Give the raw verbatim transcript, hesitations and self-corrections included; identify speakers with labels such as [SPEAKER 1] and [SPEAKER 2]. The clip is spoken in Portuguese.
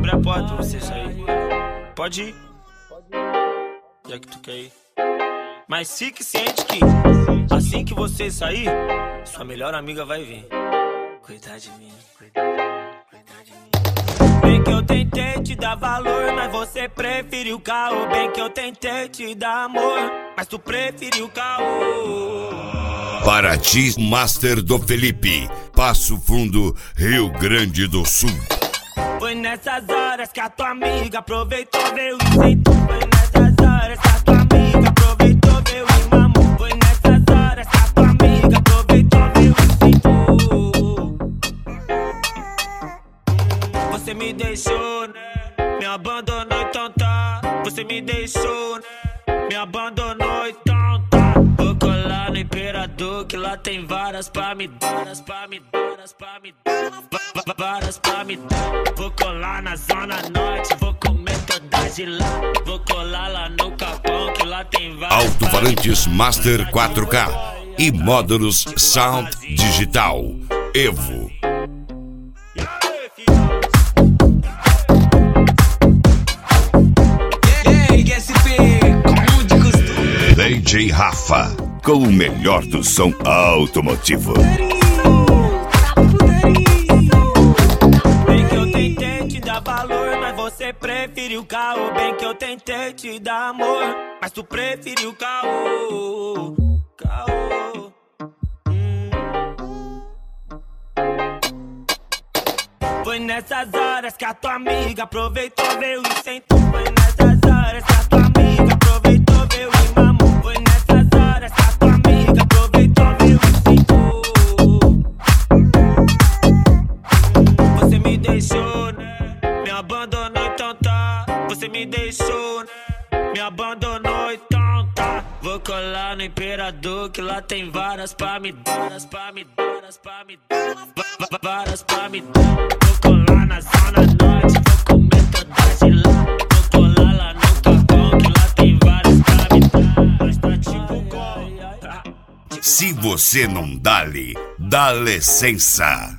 [SPEAKER 1] abrir a porta pra você sair. Pode ir. Já que tu quer ir. Mas fique ciente que assim que você sair, sua melhor amiga vai vir cuidar de mim, cuidar de mim. Bem que eu tentei te dar valor, mas você preferiu caô. Bem que eu tentei te dar amor, mas tu preferiu caô.
[SPEAKER 2] Paraty Master do Felipe, Passo Fundo, Rio Grande do Sul.
[SPEAKER 1] Foi nessas horas que a tua amiga aproveitou, veio e sentou. Foi nessas horas que a tua amiga aproveitou, veio e mamou. Foi nessas horas que a tua amiga aproveitou, veio e sentou. Você me deixou, né? Me abandonou, então tá. Você me deixou, né? Me abandonou, então tá. Vou colar no Imperador, que lá tem varas pra me dar, varas pra me dar, varas pra me dar, varas pra me dar. Vou colar na Zona Norte, vou comer todas de lá. Vou colar lá no Capão, que lá tem varas.
[SPEAKER 2] Alto-falantes Master quatro K e módulos Sound Digital Evo. D J Rafa, com o melhor do som automotivo.
[SPEAKER 1] Bem que eu tentei te dar valor, mas você preferiu caô. Bem que eu tentei te dar amor, mas tu preferiu caô. Caô. Hum. Foi nessas horas que a tua amiga aproveitou, veio e sentou. Foi nessas horas que a tua amiga aproveitou, veio e mamou. Foi nessas horas que a tua amiga aproveitou, veio e sentou. Você me deixou, né? Me abandonou, então tá. Você me deixou, né? Me abandonou, então tá. Vou colar no Imperador, que lá tem varas pra me dar, varas pra me dar, varas pra me dar, varas pra me dar. Vou colar na Zona Norte, vou comer todas de lá. Vou colar lá no Capão, que lá tem varas pra me dar. Mas tá tipo como?
[SPEAKER 2] Se você não dá-lhe, dá licença.